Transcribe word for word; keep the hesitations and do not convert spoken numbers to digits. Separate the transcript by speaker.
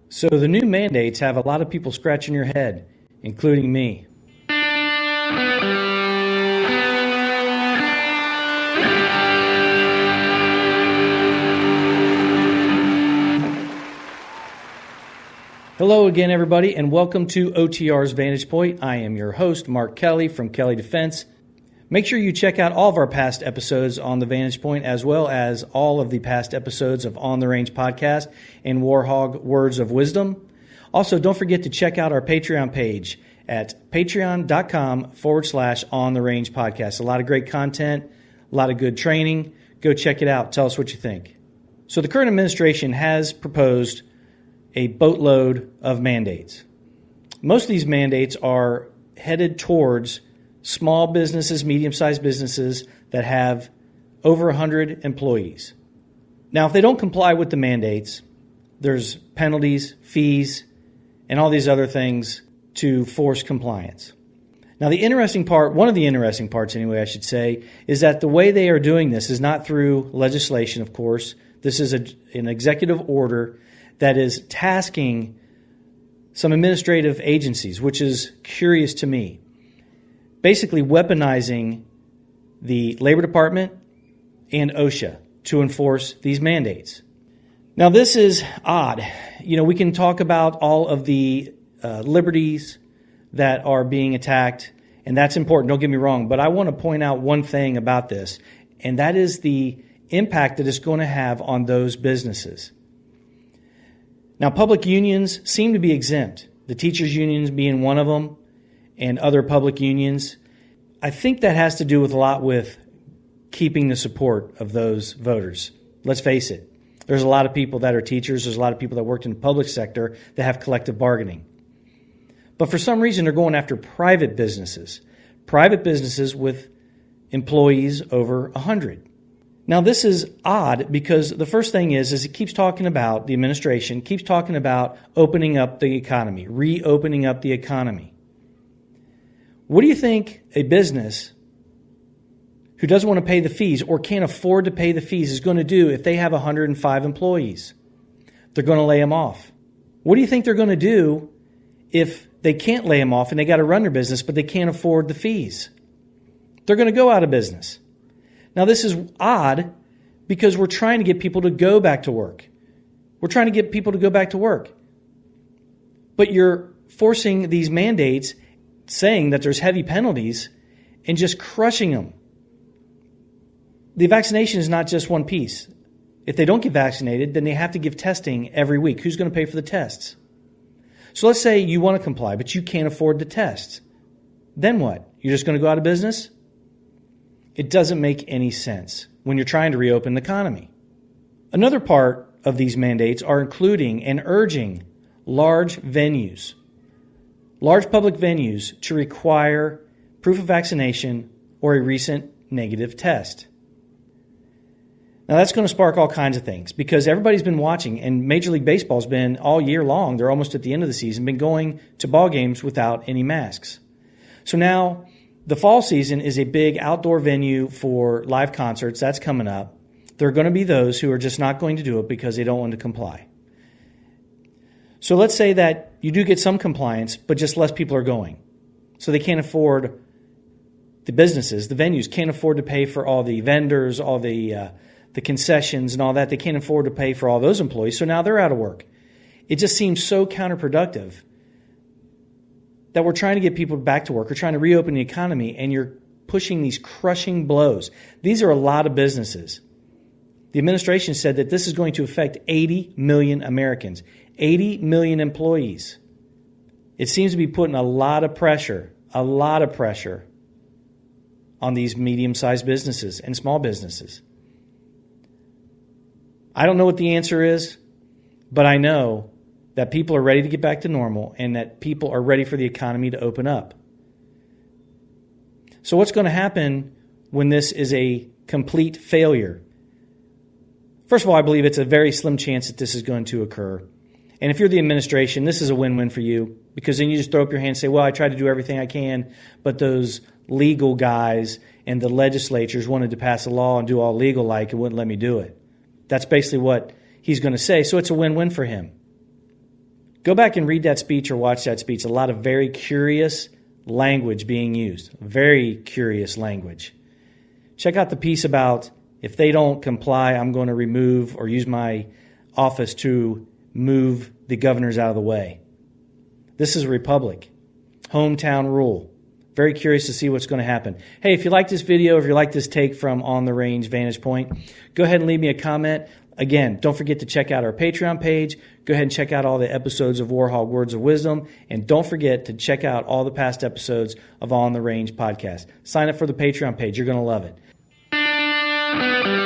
Speaker 1: So the new mandates have a lot of people scratching your head, including me. Hello again, everybody, and welcome to O T R's Vantage Point. I am your host, Mark Kelly from Kelly Defense. Make sure you check out all of our past episodes on the Vantage Point, as well as all of the past episodes of On the Range Podcast and Warhog Words of Wisdom. Also, don't forget to check out our Patreon page at patreon.com forward slash On the Range Podcast. A lot of great content, a lot of good training. Go check it out. Tell us what you think. So the current administration has proposed a boatload of mandates. Most of these mandates are headed towards small businesses, medium-sized businesses that have over one hundred employees. Now, if they don't comply with the mandates, there's penalties, fees, and all these other things to force compliance. Now, the interesting part, one of the interesting parts anyway, I should say, is that the way they are doing this is not through legislation, of course. This is a, an executive order that is tasking some administrative agencies, which is curious to me. Basically weaponizing the Labor Department and OSHA to enforce these mandates. Now, this is odd. You know, we can talk about all of the uh, liberties that are being attacked, and that's important, don't get me wrong, but I want to point out one thing about this, and that is the impact that it's going to have on those businesses. Now, public unions seem to be exempt, the teachers' unions being one of them, and other public unions. I think that has to do with a lot with keeping the support of those voters. Let's face it. There's a lot of people that are teachers. There's a lot of people that worked in the public sector that have collective bargaining. But for some reason, they're going after private businesses. Private businesses with employees over one hundred. Now, this is odd because the first thing is, is it keeps talking about, the administration keeps talking about opening up the economy, reopening up the economy. What do you think a business who doesn't want to pay the fees or can't afford to pay the fees is going to do if they have one hundred five employees? They're going to lay them off. What do you think they're going to do if they can't lay them off and they got to run their business, but they can't afford the fees? They're going to go out of business. Now, this is odd because we're trying to get people to go back to work. We're trying to get people to go back to work. But you're forcing these mandates, saying that there's heavy penalties, and just crushing them. The vaccination is not just one piece. If they don't get vaccinated, then they have to give testing every week. Who's going to pay for the tests? So let's say you want to comply, but you can't afford the tests. Then what? You're just going to go out of business? It doesn't make any sense when you're trying to reopen the economy. Another part of these mandates are including and urging large venues, large public venues to require proof of vaccination or a recent negative test. Now, that's going to spark all kinds of things because everybody's been watching, and Major League Baseball's been all year long, they're almost at the end of the season, been going to ball games without any masks. So now the fall season is a big outdoor venue for live concerts. That's coming up. There are going to be those who are just not going to do it because they don't want to comply. So let's say that you do get some compliance, but just less people are going. So they can't afford, the businesses, the venues can't afford to pay for all the vendors, all the uh, the concessions and all that. They can't afford to pay for all those employees. So now they're out of work. It just seems so counterproductive that we're trying to get people back to work. We're trying to reopen the economy, and you're pushing these crushing blows. These are a lot of businesses. The administration said that this is going to affect eighty million Americans, eighty million employees. It seems to be putting a lot of pressure, a lot of pressure on these medium-sized businesses and small businesses. I don't know what the answer is, but I know that people are ready to get back to normal and that people are ready for the economy to open up. So what's going to happen when this is a complete failure? First of all, I believe it's a very slim chance that this is going to occur. And if you're the administration, this is a win-win for you, because then you just throw up your hand and say, well, I tried to do everything I can, but those legal guys and the legislatures wanted to pass a law and do all legal like and wouldn't let me do it. That's basically what he's going to say. So it's a win-win for him. Go back and read that speech or watch that speech. A lot of very curious language being used. Very curious language. Check out the piece about if they don't comply, I'm going to remove or use my office to move the governors out of the way. This is a republic. Hometown rule. Very curious to see what's going to happen. Hey, if you like this video, if you like this take from On the Range Vantage Point, go ahead and leave me a comment. Again, don't forget to check out our Patreon page. Go ahead and check out all the episodes of Warhol Words of Wisdom. And don't forget to check out all the past episodes of On the Range podcast. Sign up for the Patreon page. You're going to love it.